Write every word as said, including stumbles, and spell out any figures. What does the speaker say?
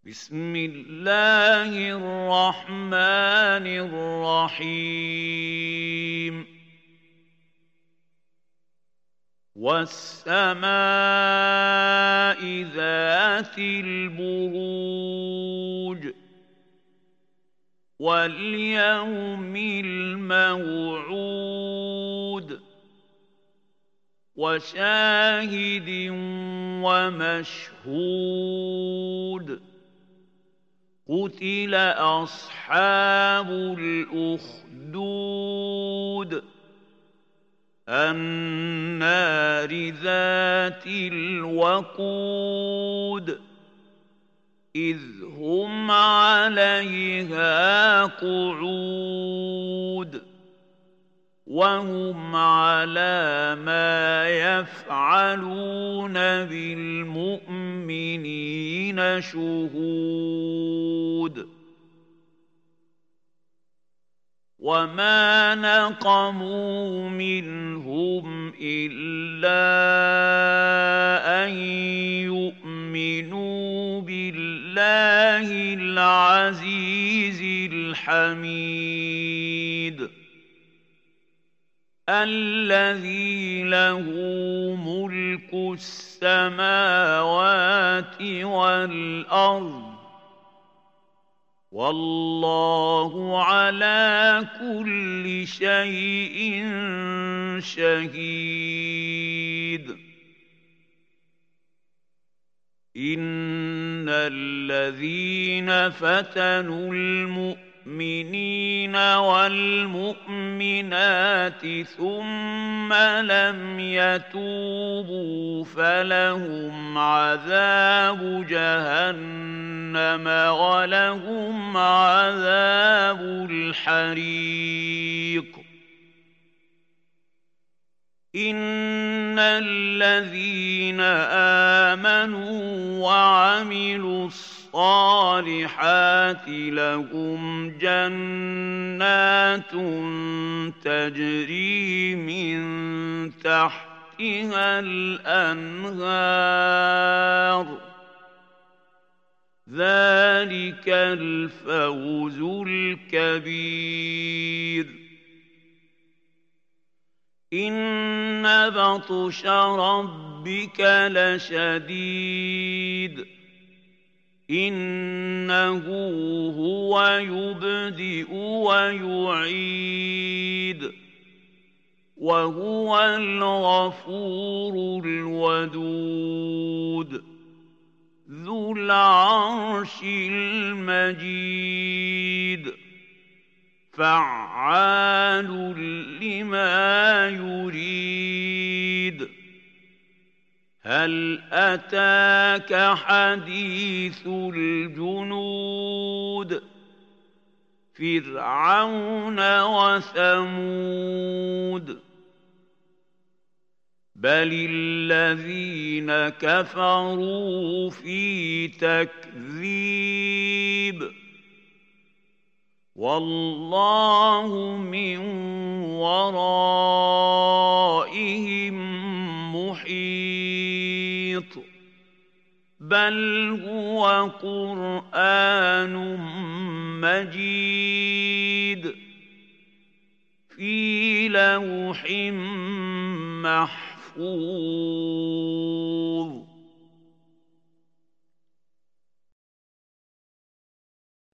بسم الله الرحمن الرحيم والسماء ذات البروج واليوم الموعود وشاهد ومشهود قتل أصحاب الأخدود النار ذات الوقود إذ هم عليها قعود وهم على ما يفعلون بالمؤمنين شهود وما نقموا منهم إلا أن يؤمنوا بالله العزيز الحميد الذي له ملك السماوات والأرض والله على كل شيء شهيد إن الذين فتنوا المؤمنين والمؤمنات ثم لم يتوبوا فلهم عذاب جهنم ولهم عذاب الحريق إن الذين آمنوا وعملوا الصالحات لهم جنات تجري من تحتها الأنهار ذلك الفوز الكبير إن بطش ربك لشديد إنه هو يبدئ ويعيد وهو الغفور الودود ذو العرش المجيد فعال لما يريد هل أتاك حديث الجنود فرعون وثمود بل الذين كفروا في تكذيب والله من ورائهم محيط بل هو قرآن مجيد في لوح محفوظ